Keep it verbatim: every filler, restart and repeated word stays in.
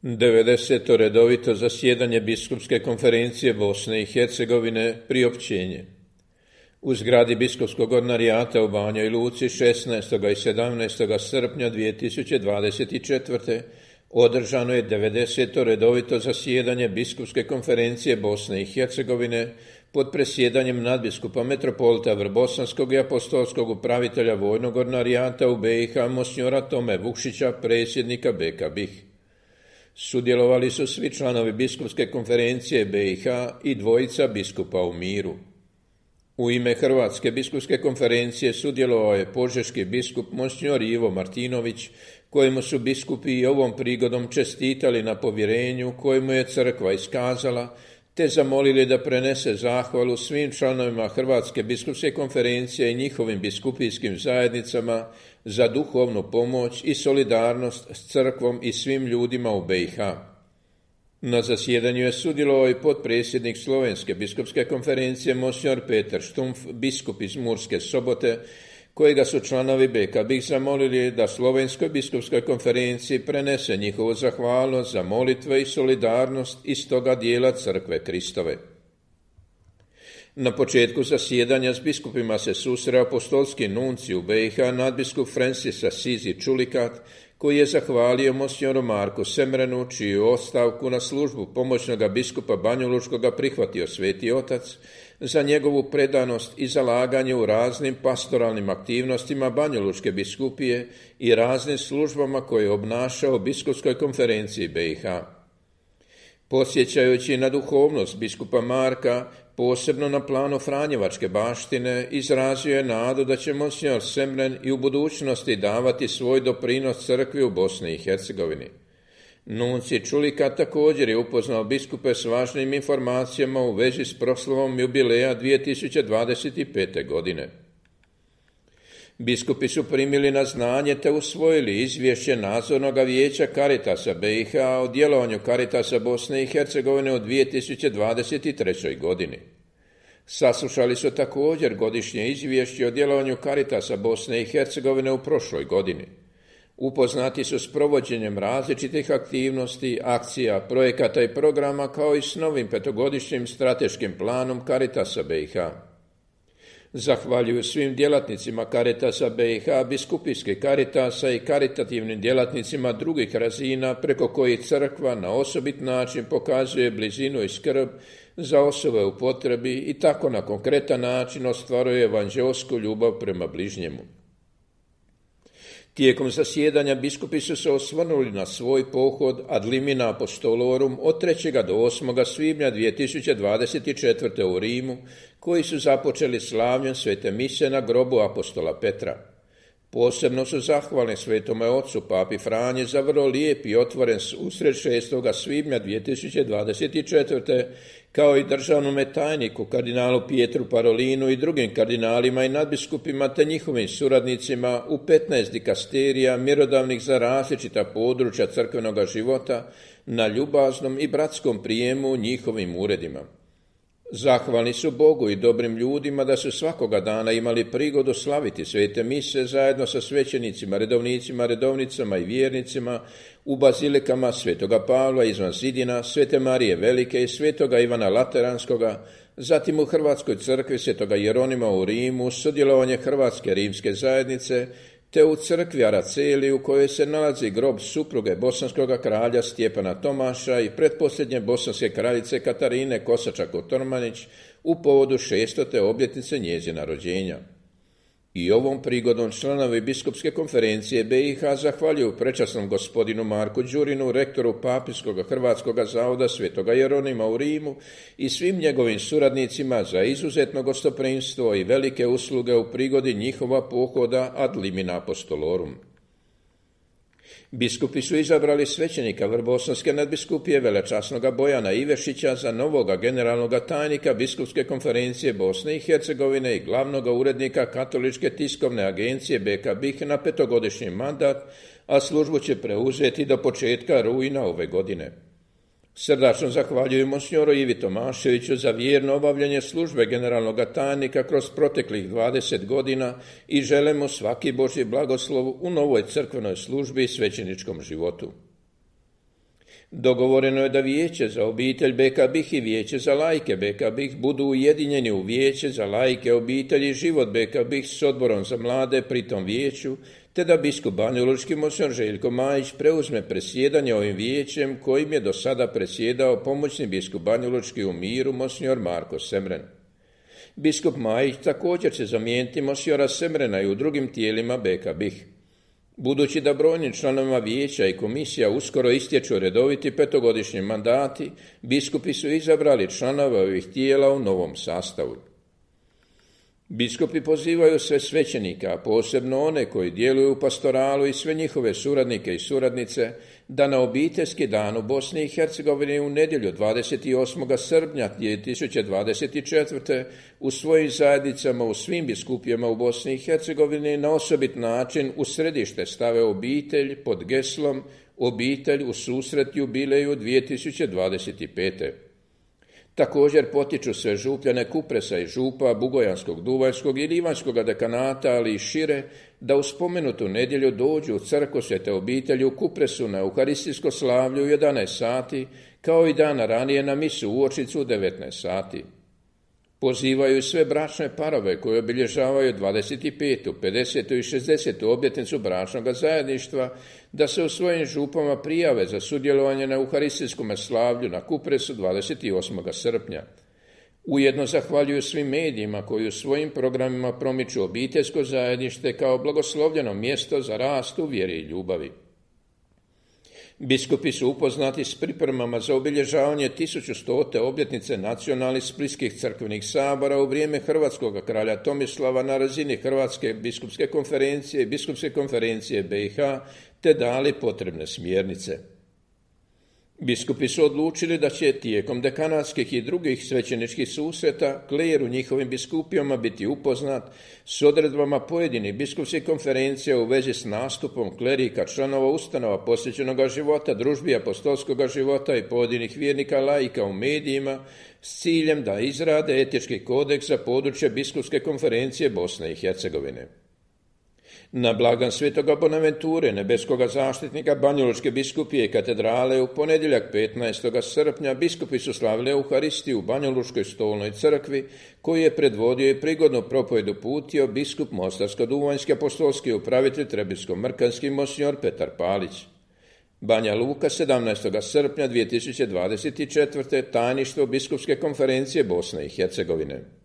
devedeseto redovito zasjedanje Biskupske konferencije Bosne i Hercegovine, priopćenje. U zgradi Biskupskog ordinarijata u Banjoj Luci šesnaestog i sedamnaestog srpnja dvije tisuće dvadeset četvrte. održano je devedeseto redovito zasjedanje Biskupske konferencije Bosne i Hercegovine pod presjedanjem nadbiskupa metropolita Vrbosanskog i apostolskog upravitelja vojnog ordinarijata u be i ha monsinjora Tome Vukšića, predsjednika be ka be i ha. Sudjelovali su svi članovi Biskupske konferencije be i ha i dvojica biskupa u miru. U ime Hrvatske biskupske konferencije sudjelovao je požeški biskup monsinjor Ivo Martinović, kojemu su biskupi i ovom prigodom čestitali na povjerenju kojemu je crkva iskazala, te zamolili da prenese zahvalu svim članovima Hrvatske biskupske konferencije i njihovim biskupijskim zajednicama za duhovnu pomoć i solidarnost s crkvom i svim ljudima u be i ha. Na zasjedanju je sudjelovao i potpredsjednik Slovenske biskupske konferencije monsinjor Petar Štumf, biskup iz Murske Sobote, kojega su članovi be ka be i ha zamolili da Slovenskoj biskupskoj konferenciji prenese njihovu zahvalnost za molitve i solidarnost iz toga dijela crkve Kristove. Na početku zasjedanja s biskupima se susreo apostolski nuncij u be i ha, nadbiskup Francis Assisi Čulikat, koji je zahvalio monsinjoru Marku Semrenu, čiju ostavku na službu pomoćnoga biskupa Banjalučkoga prihvatio Sveti Otac, za njegovu predanost i zalaganje u raznim pastoralnim aktivnostima Banjalučke biskupije i raznim službama koje je obnašao Biskupskoj konferenciji be i ha. Podsjećajući na duhovnost biskupa Marka, posebno na planu Franjevačke baštine, izrazio je nadu da će monsinjor Semren i u budućnosti davati svoj doprinos crkvi u Bosni i Hercegovini. Nuncij Čulika također je upoznao biskupe s važnim informacijama u vezi s proslavom jubileja dvije tisuće dvadeset pete. godine. Biskupi su primili na znanje te usvojili izvješće nadzornog vijeća Caritasa be i ha o djelovanju Caritasa Bosne i Hercegovine u dvije tisuće dvadeset trećoj. godini. Saslušali su također godišnje izvješće o djelovanju Caritasa Bosne i Hercegovine u prošloj godini. Upoznati su s provođenjem različitih aktivnosti, akcija, projekata i programa, kao i s novim petogodišnjim strateškim planom Caritasa be i ha. Zahvaljuju svim djelatnicima Caritasa be i ha, biskupijskih Caritasa i karitativnim djelatnicima drugih razina preko kojih crkva na osobit način pokazuje blizinu i skrb za osobe u potrebi i tako na konkretan način ostvaruje evanđeosku ljubav prema bližnjemu. Tijekom zasjedanja biskupi su se osvrnuli na svoj pohod ad limina apostolorum od trećeg do osmog svibnja dvije tisuće dvadeset četvrte. u Rimu, koji su započeli slavljem svete mise na grobu apostola Petra. Posebno su zahvalni svetome ocu papi Franji za vrlo lijep i otvoren susret šestog svibnja dvije tisuće dvadeset četvrte. kao i državnome tajniku kardinalu Pietru Parolinu i drugim kardinalima i nadbiskupima te njihovim suradnicima u petnaest dikasterija mjerodavnih za različita područja crkvenoga života na ljubaznom i bratskom prijemu u njihovim uredima. Zahvalni su Bogu i dobrim ljudima da su svakoga dana imali prigodu slaviti svete mise zajedno sa svećenicima, redovnicima, redovnicama i vjernicima u bazilikama Svetoga Pavla izvan zidina, Svete Marije Velike i Svetoga Ivana Lateranskoga, zatim u Hrvatskoj crkvi Svetoga Jeronima u Rimu, sudjelovanje Hrvatske rimske zajednice, te u crkvi Araceli u kojoj se nalazi grob supruge bosanskog kralja Stjepana Tomaša i pretposljednje bosanske kraljice Katarine Kosačak-Otormanić u povodu šestote obljetnice njezina rođenja. I ovom prigodom članovi Biskupske konferencije be i ha zahvaljuju prečasnom gospodinu Marku Đurinu, rektoru Papinskog Hrvatskog zavoda Svetoga Jeronima u Rimu i svim njegovim suradnicima za izuzetno gostoprimstvo i velike usluge u prigodi njihova pohoda ad limina apostolorum. Biskupi su izabrali svećenika Vrbosanske nadbiskupije velečasnoga Bojana Ivešića za novoga generalnoga tajnika Biskupske konferencije Bosne i Hercegovine i glavnoga urednika Katoličke tiskovne agencije be ka be i ha na petogodišnji mandat, a službu će preuzeti do početka rujna ove godine. Srdačno zahvaljujem monsinjoru Ivi Tomaševiću za vjerno obavljanje službe generalnog tajnika kroz proteklih dvadeset godina i želimo svaki Božji blagoslov u novoj crkvenoj službi i svećeničkom životu. Dogovoreno je da vijeće za obitelj B K B I H i vijeće za laike B K B I H budu ujedinjeni u vijeće za laike, obitelji i život B K B I H s odborom za mlade pri tom vijeću, te da biskup banjalučki monsignor Željko Majić preuzme predsjedanje ovim vijećem kojim je do sada predsjedao pomoćni biskup banjalučki u miru monsignor Marko Semren. Biskup Majić također će zamijeniti monsignora Semrena i u drugim tijelima B K B I H. Budući da brojnim članovima vijeća i komisija uskoro istječu redoviti petogodišnji mandati, biskupi su izabrali članove ovih tijela u novom sastavu. Biskupi pozivaju sve svećenike, a posebno one koji djeluju u pastoralu i sve njihove suradnike i suradnice, da na obiteljski dan u Bosni i Hercegovini u nedjelju dvadeset osmog srpnja dvije tisuće dvadeset četvrte u svojim zajednicama u svim biskupijama u Bosni i Hercegovini na osobit način u središte stave obitelj pod geslom Obitelj u susret jubileju dvije tisuće dvadeset pete. Također potiču se župljane Kupresa i župa Bugojanskog, Duvanjskog i Livanjskog dekanata, ali i šire, da u spomenutu nedjelju dođu u crkvu Svete obitelji u Kupresu na euharistijsko slavlje u jedanaest sati, kao i dana ranije na misu u Uočicu u devetnaest sati. Pozivaju sve bračne parove koji obilježavaju dvadeset petu, pedesetu i šezdesetu obljetnicu bračnog zajedništva da se u svojim župama prijave za sudjelovanje na euharistijskom slavlju na Kupresu dvadeset osmog srpnja. Ujedno zahvaljuju svim medijima koji u svojim programima promiču obiteljsko zajedništvo kao blagoslovljeno mjesto za rast u vjeri i ljubavi. Biskupi su upoznati s pripremama za obilježavanje tisuću stote obljetnice nacionalnih splitskih crkvenih sabora u vrijeme hrvatskog kralja Tomislava na razini Hrvatske biskupske konferencije i biskupske konferencije B i H, te dali potrebne smjernice. Biskupi su odlučili da će tijekom dekanatskih i drugih svećeničkih susreta kler u njihovim biskupijama biti upoznat s odredbama pojedinih biskupskih konferencija u vezi s nastupom klerika, članova ustanova posvećenoga života, družbi apostolskoga života i pojedinih vjernika laika u medijima s ciljem da izrade etički kodeks za područje biskupske konferencije Bosne i Hercegovine. Na blagdan svetoga Bonaventure, nebeskoga zaštitnika Banjalučke biskupije i katedrale u ponedjeljak petnaestog srpnja biskupi su slavili Euharistiju u Banjalučkoj stolnoj crkvi, koju je predvodio i prigodnu propovedu uputio biskup Mostarsko-duvanjski apostolski upravitelj Trebinsko-mrkanski monsignor Petar Palić. Banja Luka, sedamnaestog srpnja dvije tisuće dvadeset četvrte. Tajništvo biskupske konferencije Bosne i Hercegovine.